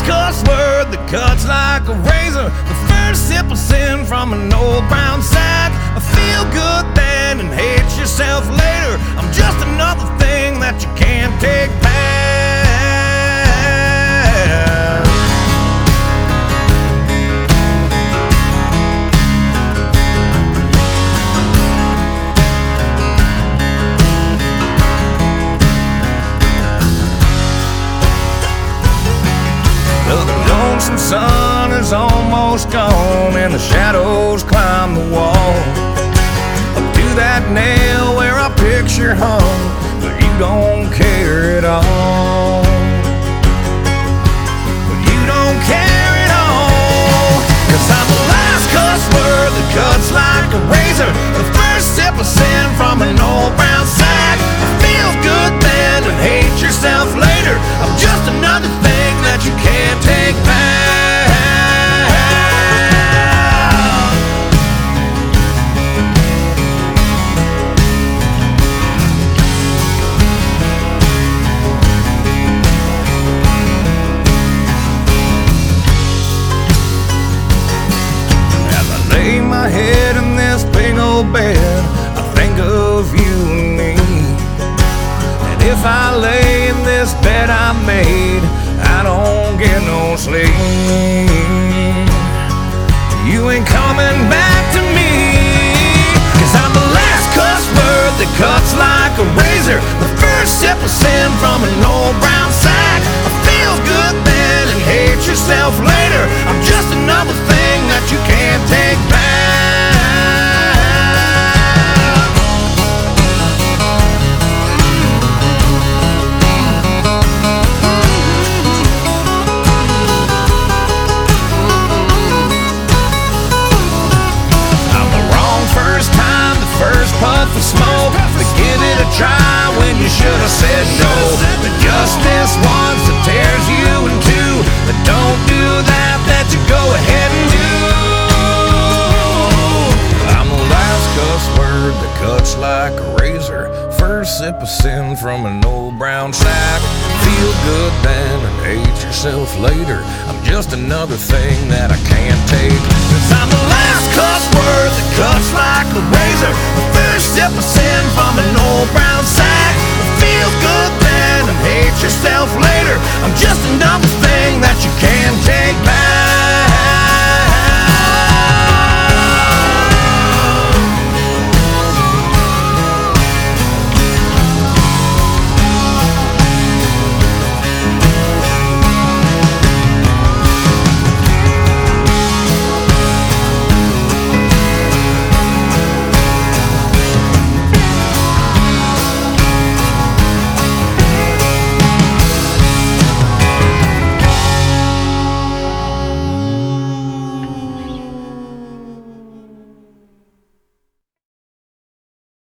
last cuss word that cuts like a razor, the first sip of sin from an old brown sack. I feel good then and hate yourself later. I'm just another thing that you can't take back. The sun is almost gone and the shadows climb the wall. Up to that nail where our picture hung, but you don't care at all. But you don't care at all. 'Cause I'm the last cuss word that cuts like a razor, the first sip of sin from an old brown sack. It feels good then and hate yourself later. I'm just another thing that you can't take back. My head in this big old bed, I think of you and me. And if I lay in this bed I made, I don't get no sleep. You ain't coming back to me. 'Cause I'm the last cuss word that cuts like a razor, the first sip of sin from an old brown sack. It feels good then and hate yourself later. I'm just another thing that you can't take back. Puff of smoke, but give it a try when you should have said no. But just this once that tears you in two, but don't do that you go ahead and do. I'm the last cuss word that cuts like a razor, first sip of sin from an old brown sack. Feel good then and hate yourself later. I'm just another thing that I can't take. 'Cause I'm the last cuss word that cuts like a razor, the first sip of sin from an old brown sack. Feel good then and hate yourself later. I'm just another thing that you can't take back.